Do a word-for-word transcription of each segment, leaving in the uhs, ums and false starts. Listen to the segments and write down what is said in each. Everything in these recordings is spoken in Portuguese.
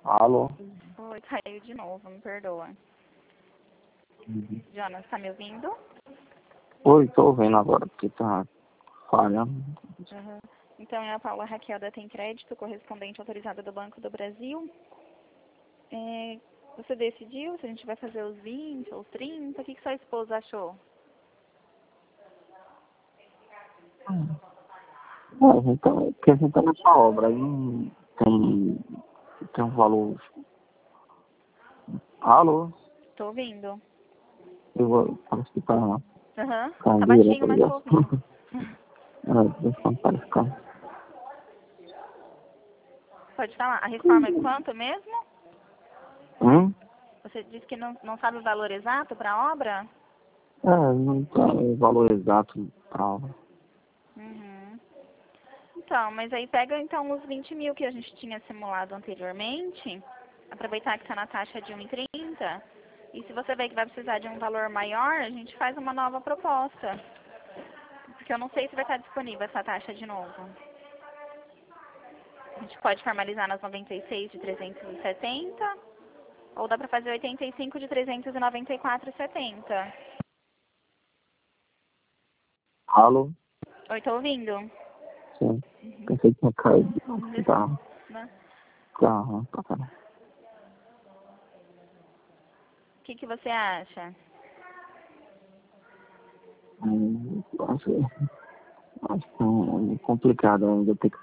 Alô? Oi, caiu de novo, me perdoa. Uhum. Jonas, tá me ouvindo? Oi, tô ouvindo agora, porque tá falhando. Uhum. Então, é a Paula Raquel da Tem Crédito, correspondente autorizada do Banco do Brasil. É, você decidiu se a gente vai fazer os vinte ou os trinta? O que, que sua esposa achou? É, a gente tá, porque a gente tá nessa obra, aí não tem, tem um valor. Alô? Tô ouvindo. Eu vou, parece que tá, Aham, tá tá direto baixinho, a mas tô ouvindo. ligação. É, deixa eu parece que Pode falar. A reforma é quanto mesmo? Hum? Você disse que não, não sabe o valor exato para a obra? É, não tem o valor exato pra obra. Uhum. Então, mas aí pega então os vinte mil que a gente tinha simulado anteriormente, aproveitar que está na taxa de um e trinta, e se você vê que vai precisar de um valor maior, a gente faz uma nova proposta. Porque eu não sei se vai estar disponível essa taxa de novo. A gente pode formalizar nas noventa e seis de trezentos e setenta, ou dá para fazer oitenta e cinco de trezentos e noventa e quatro e setenta. Alô? Oi, tô ouvindo? Sim. Pensei que tinha caído. Tá, Né? tá, tá, tá. O que, que você acha? Hum, acho, acho que é complicado ainda ter que.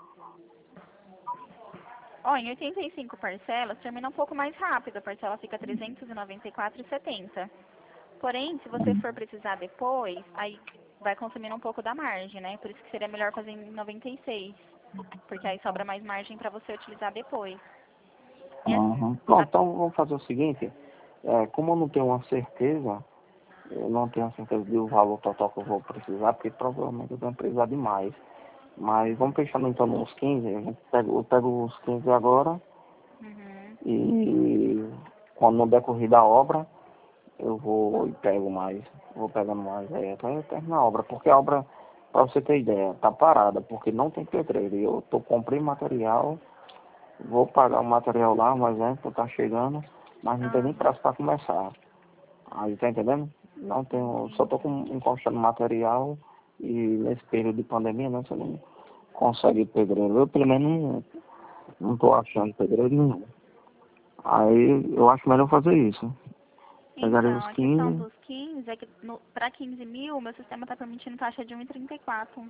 Ó, em oitenta e cinco parcelas, termina um pouco mais rápido. A parcela fica trezentos e noventa e quatro e setenta. Porém, se você for precisar depois, aí vai consumindo um pouco da margem, né? Por isso que seria melhor fazer em noventa e seis. Porque aí sobra mais margem para você utilizar depois. E assim, Uhum. Pronto, a- então vamos fazer o seguinte. É, como eu não tenho uma certeza, eu não tenho a certeza do valor total que eu vou precisar, porque provavelmente eu vou precisar de mais. Mas vamos fechando então nos quinze, a gente pega, eu pego os quinze agora uhum. e quando no decorrer da obra eu vou e pego mais, vou pegando mais aí até terminar a obra, porque a obra, para você ter ideia, tá parada, porque não tem pedreiro. E eu tô comprei material, vou pagar o material lá, mas é, tá chegando, mas não tem nem Aham, prazo para começar. Aí tá entendendo? Não tenho, só tô entendi. com, encostando material e nesse período de pandemia, né, você não consegue pedreiro. Eu pelo menos não, não tô achando pedreiro nenhum. Aí eu acho melhor fazer isso. Pegarei Então, os a questão quinze, dos quinze é que para quinze mil, o meu sistema está permitindo taxa de um e trinta e quatro.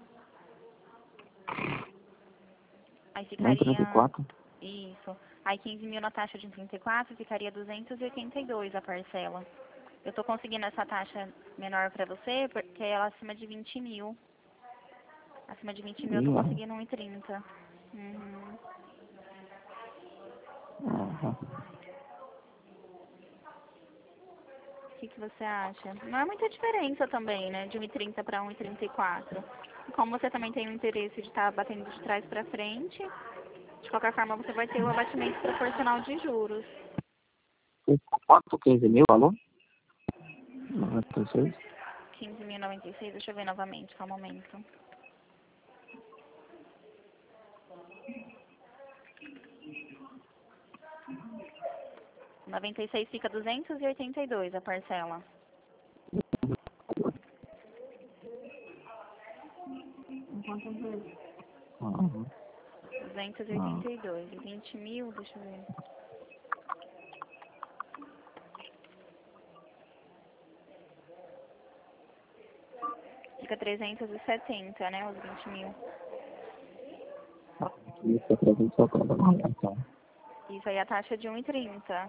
Aí nem trinta e ficaria. quatro. Isso. Aí quinze mil na taxa de trinta e quatro ficaria duzentos e oitenta e dois a parcela. Eu tô conseguindo essa taxa menor para você porque ela é acima de vinte mil. Acima de vinte mil eu tô Ih, conseguindo um e trinta. Uhum. uhum. O que, que você acha? Não é muita diferença também, né? De um e trinta para um e trinta e quatro. E como você também tem o interesse de estar batendo de trás para frente, de qualquer forma você vai ter o abatimento proporcional de juros. Quanto quinze mil, alô? noventa e seis. quinze mil e noventa e seis, deixa eu ver novamente, só um momento. noventa e seis fica duzentos e oitenta e dois a parcela. Uhum. duzentos e Uhum. oitenta e dois. E vinte mil, deixa eu ver. Fica trezentos e setenta, né? Os vinte mil. Isso é trezentos e setenta, não, então. Isso aí é a taxa de um e trinta.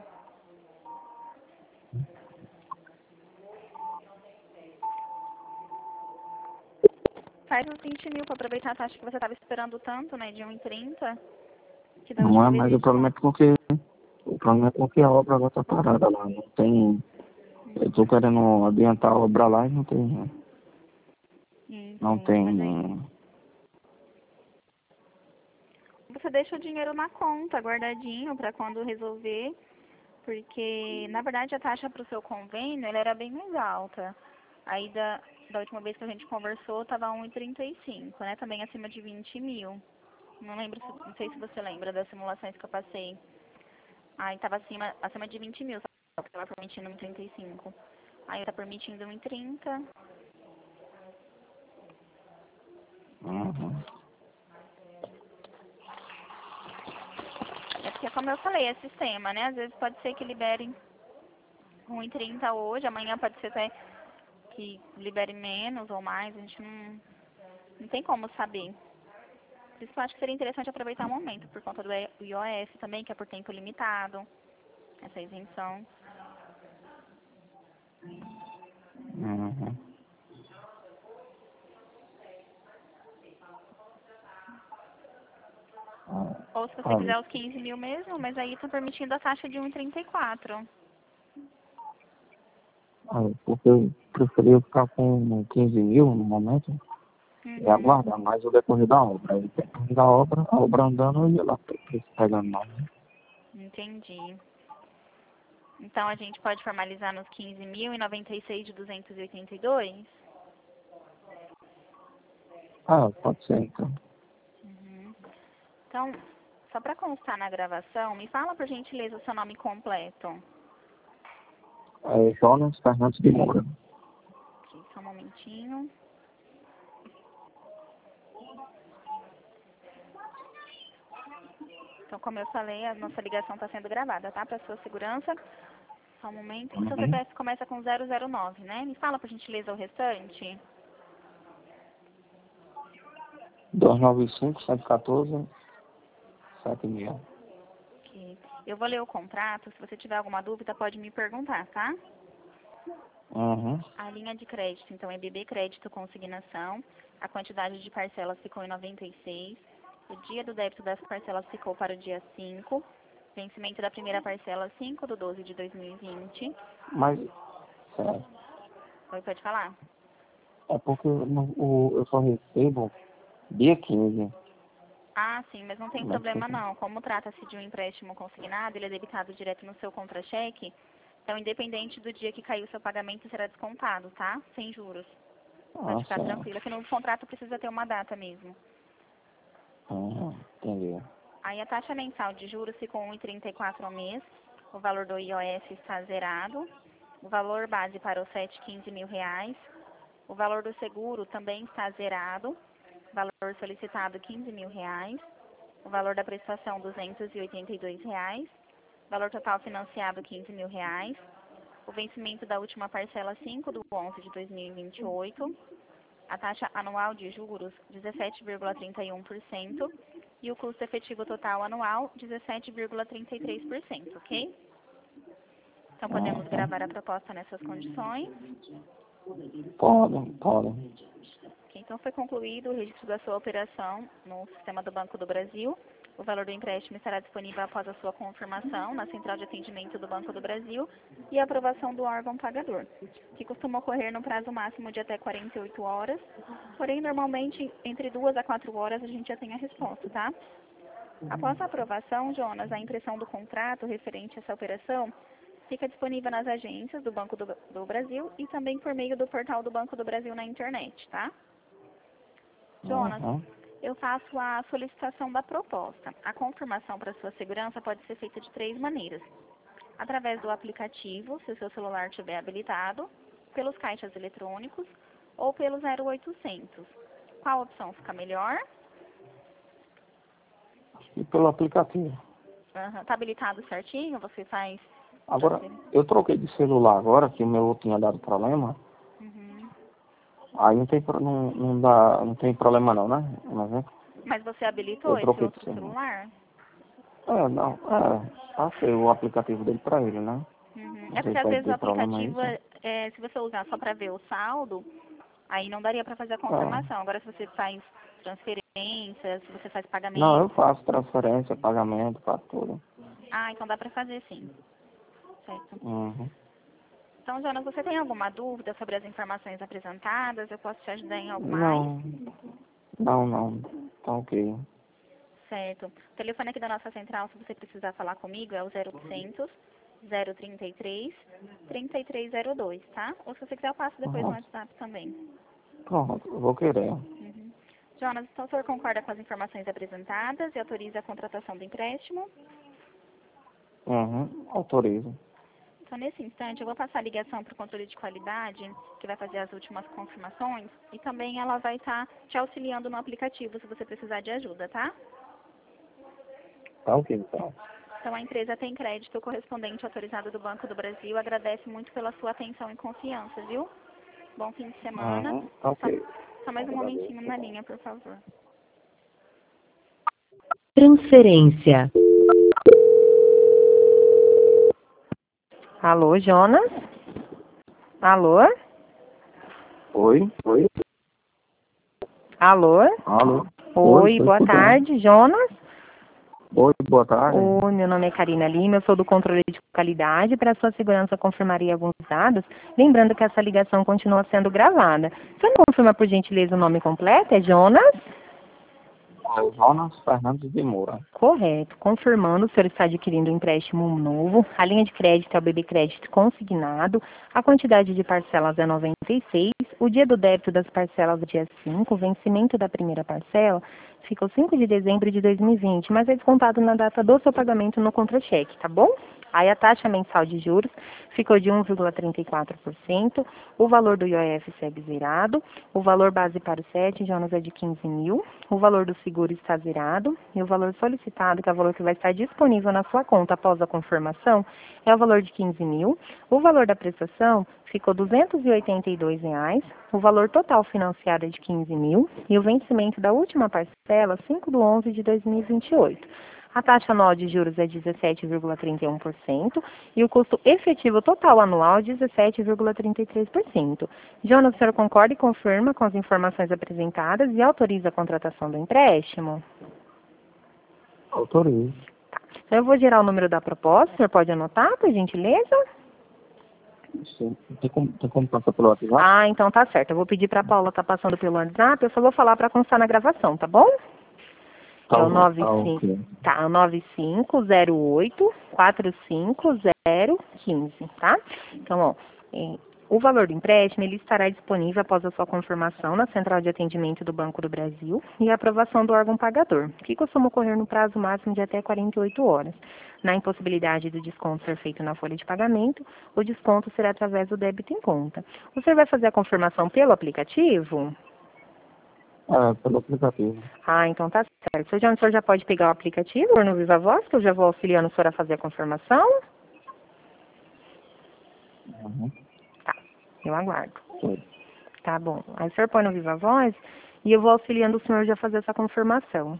Faz uns vinte mil para aproveitar a taxa que você estava esperando tanto, né? De um e trinta. Que da Não última é, vez a mas o gente problema tinha. é porque o problema é porque a obra agora tá parada lá. Não tem. Eu tô Uhum. querendo adiantar a obra lá e não tem. Não Entendo, mas aí tem. você deixa o dinheiro na conta, guardadinho, para quando resolver. Porque, na verdade, a taxa para o seu convênio ela era bem mais alta. Aí, da, da última vez que a gente conversou, estava um e trinta e cinco, né? Também acima de vinte mil. Não lembro, se, não sei se você lembra das simulações que eu passei. Aí tava acima, acima de vinte mil, só que tava permitindo um e trinta e cinco. Aí tá permitindo um e trinta. Uhum. É porque, como eu falei, é sistema, né? Às vezes pode ser que libere um e trinta hoje, amanhã pode ser até que libere menos ou mais, a gente não, não tem como saber. Por isso que eu acho que seria interessante aproveitar o momento, por conta do I O S também, que é por tempo limitado, essa isenção. Uhum. Ou se você Olha, quiser os quinze mil mesmo, mas aí estão permitindo a taxa de um e trinta e quatro. olha, porque eu preferia ficar com quinze mil no momento e Uhum, aguardar mais o decorrer da obra. Aí depois da obra, a obra andando, eu ia lá pe- pe- pegando mais. Né? entendi. Então a gente pode formalizar nos quinze mil e noventa e seis de duzentos e oitenta e dois? Ah, pode ser então. Uhum. Então, só para constar na gravação, me fala por gentileza o seu nome completo. É Jonas Fernandes de Moura. Aqui, só um momentinho. Então, como eu falei, a nossa ligação está sendo gravada, tá? Para sua segurança. Só um momento. E seu Uhum. C P F começa com zero zero nove, né? Me fala por gentileza o restante. duzentos e noventa e cinco, cento e quatorze, sete mil. Ok. Eu vou ler o contrato. Se você tiver alguma dúvida, pode me perguntar, tá? Uhum. A linha de crédito, então, é B B Crédito Consignação. A quantidade de parcelas ficou em noventa e seis. O dia do débito das parcelas ficou para o dia cinco. Vencimento da primeira parcela, cinco de doze de dois mil e vinte. Mas, certo. Oi, pode falar? É porque no, o, eu só recebo dia quinze. Ah, sim, mas não tem Como é que problema fica? não. Como trata-se de um empréstimo consignado, ele é debitado direto no seu contra-cheque. Então, independente do dia que caiu o seu pagamento, será descontado, tá? Sem juros. Pode Ah, ficar tranquila, certo. que no contrato precisa ter uma data mesmo. Uhum. Entendi. Aí a taxa mensal de juros ficou um e trinta e quatro ao mês. O valor do I O S está zerado. O valor base para o sete, quinze mil reais. O valor do seguro também está zerado. Valor solicitado quinze mil reais. O valor da prestação duzentos e oitenta e dois reais. Valor total financiado quinze mil reais. O vencimento da última parcela cinco do onze de dois mil e vinte e oito. A taxa anual de juros dezessete vírgula trinta e um por cento e o custo efetivo total anual dezessete vírgula trinta e três por cento, ok? Então podemos gravar a Uhum. proposta nessas condições. Podem, podem. Ok, então foi concluído o registro da sua operação no sistema do Banco do Brasil. O valor do empréstimo estará disponível após a sua confirmação na central de atendimento do Banco do Brasil e a aprovação do órgão pagador, que costuma ocorrer no prazo máximo de até quarenta e oito horas. Porém, normalmente, entre duas a quatro horas a gente já tem a resposta, tá? Após a aprovação, Jonas, a impressão do contrato referente a essa operação fica disponível nas agências do Banco do, do Brasil e também por meio do portal do Banco do Brasil na internet, tá? Jonas, Uhum. eu faço a solicitação da proposta. A confirmação para sua segurança pode ser feita de três maneiras. Através do aplicativo, se o seu celular estiver habilitado, pelos caixas eletrônicos ou pelo zero oitocentos. Qual opção fica melhor? E pelo aplicativo. Está habilitado certinho? Você faz Agora, transferência? eu troquei de celular agora, que o meu tinha dado problema. Uhum. Aí não tem, pro- não, não dá, não tem problema não, né? Mas, né? Mas você habilitou Eu esse troquei de outro celular. celular? É, não, é, passei o aplicativo dele pra ele, né? Uhum. Não É sei porque se às vai vezes o ter problema aplicativo, isso. é, é, se você usar só para ver o saldo, aí não daria para fazer a É. confirmação. Agora, se você faz transferência, se você faz Não, eu pagamento, faço transferência, pagamento, faço tudo. ah, então dá para fazer sim. Certo. Uhum. Então, Jonas, você tem alguma dúvida sobre as informações apresentadas? Eu posso te ajudar em algo mais? Não, não, não. Tá ok. Certo. O telefone aqui da nossa central, se você precisar falar comigo, é o zero oitocentos, zero trinta e três, trinta e três zero dois, tá? Ou se você quiser, eu passo depois no Pronto, WhatsApp também. pronto, eu vou querer. Uhum. Jonas, então o senhor concorda com as informações apresentadas e autoriza a contratação do empréstimo? Uhum, autorizo. Então, nesse instante, eu vou passar a ligação para o controle de qualidade, que vai fazer as últimas confirmações, e também ela vai estar te auxiliando no aplicativo, se você precisar de ajuda, tá? Tá ok, então. Então, a empresa tem crédito correspondente autorizado do Banco do Brasil, agradece muito pela sua atenção e confiança, viu? Bom fim de semana. Uhum, tá Só, ok. só mais um Agradeço. momentinho na linha, por favor. Transferência. Alô, Jonas? Alô? Oi? Oi? Alô? Alô? Oi, Oi, tô boa escutando. tarde, Jonas. Oi, boa tarde. Oi, meu nome é Karina Lima, eu sou do controle de qualidade. Para sua segurança, confirmaria alguns dados. Lembrando que essa ligação continua sendo gravada. Você não confirma, por gentileza, o nome completo? É Jonas? É Jonas Fernandes de Moura. Correto. Confirmando, o senhor está adquirindo um empréstimo novo. A linha de crédito é o B B Crédito consignado. A quantidade de parcelas é noventa e seis. O dia do débito das parcelas é dia cinco. O vencimento da primeira parcela fica o cinco de dezembro de dois mil e vinte, mas é descontado na data do seu pagamento no contra-cheque, tá bom? Aí a taxa mensal de juros ficou de um vírgula trinta e quatro por cento. O valor do I O F segue zerado. O valor base para o S E T, Jonas, é de quinze mil. O valor do seguro está zerado. E o valor solicitado, que é o valor que vai estar disponível na sua conta após a confirmação, é o valor de quinze mil. O valor da prestação ficou duzentos e oitenta e dois reais. O valor total financiado é de quinze mil. E o vencimento da última parcela, cinco de onze de dois mil e vinte e oito. A taxa anual de juros é dezessete vírgula trinta e um por cento e o custo efetivo total anual é dezessete vírgula trinta e três por cento. Jonas, o senhor concorda e confirma com as informações apresentadas e autoriza a contratação do empréstimo? Autorizo. Então, eu vou gerar o número da proposta, o senhor pode anotar, por gentileza? Sim. Tem como, tem como passar pelo WhatsApp? Ah, então tá certo. Eu vou pedir para a Paula estar passando pelo WhatsApp, eu só vou falar para constar na gravação, tá bom? Tá, É o bom, nove tá cinco, ok. tá, nove cinco zero oito quatro cinco zero um cinco, tá? Então, ó, é, o valor do empréstimo ele estará disponível após a sua confirmação na Central de Atendimento do Banco do Brasil e a aprovação do órgão pagador, que costuma ocorrer no prazo máximo de até quarenta e oito horas. Na impossibilidade do desconto ser feito na folha de pagamento, o desconto será através do débito em conta. O senhor vai fazer a confirmação pelo aplicativo? É, pelo aplicativo. Ah, então tá certo. Seu João, o senhor já pode pegar o aplicativo ou no Viva Voz, que eu já vou auxiliando o senhor a fazer a confirmação? Uhum. Tá, eu aguardo. Sim. Tá bom. Aí o senhor põe no Viva Voz e eu vou auxiliando o senhor já a fazer essa confirmação.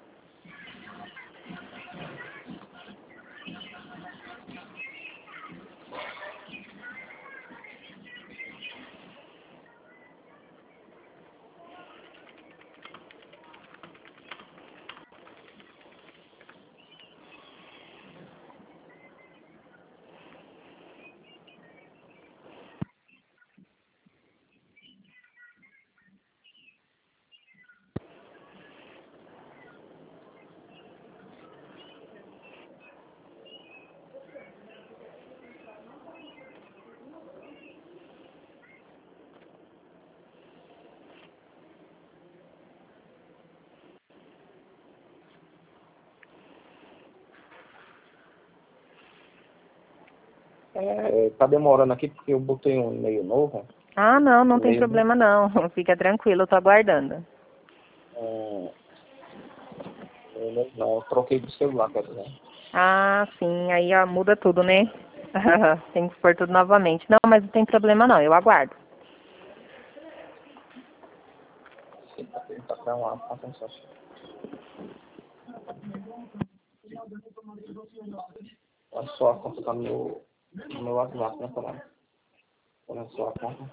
É, tá demorando aqui porque eu botei um e-mail novo. Ah, não, não tem E-mail, problema não. Fica tranquilo, eu tô aguardando. é, e-mail não, eu troquei de celular, quer dizer. Ah, sim, aí ó, muda tudo, né? Tem que pôr tudo novamente. Não, mas não tem problema não, eu aguardo. Sim, tá, tá pra uma atenção. Olha só a conta tá no meu, no meu WhatsApp, né, Fernando? Olha só a conta.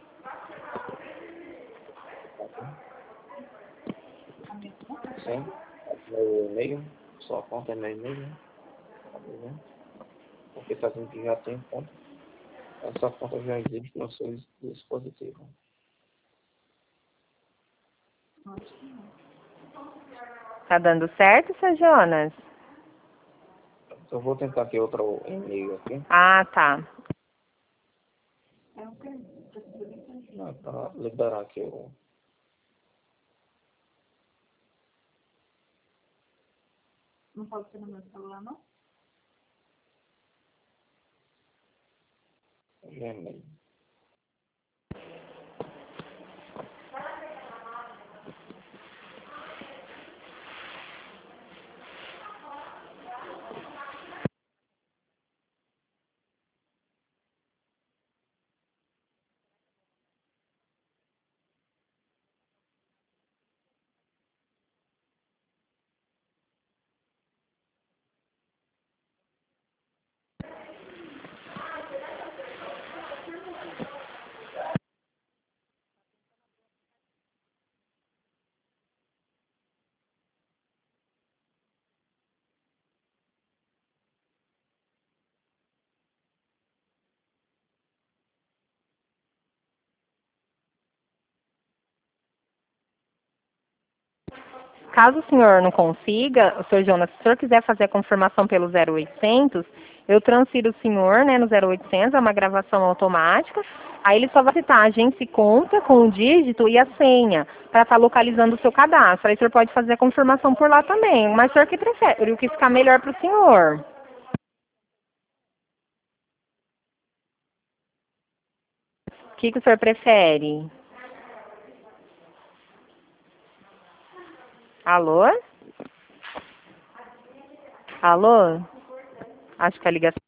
Sim, é meu e-mail. Só a conta é meu e-mail. Tá vendo? Porque tá dizendo que já tem conta. Essa conta já existe no seu dispositivo. Tá dando certo, seu Jonas? Eu vou tentar aqui outro e-mail aqui. Ah, tá. Não, para liberar aqui o. Não pode ser no meu celular, não? Neném. Caso o senhor não consiga, o senhor Jonas, se o senhor quiser fazer a confirmação pelo zero oitocentos, eu transfiro o senhor, né, no zero oitocentos, é uma gravação automática, aí ele só vai citar a agência e conta com o dígito e a senha, para estar localizando o seu cadastro. Aí o senhor pode fazer a confirmação por lá também, mas o senhor que prefere, o que ficar melhor para o senhor. O que, que o senhor prefere? Alô? Alô? Acho que a ligação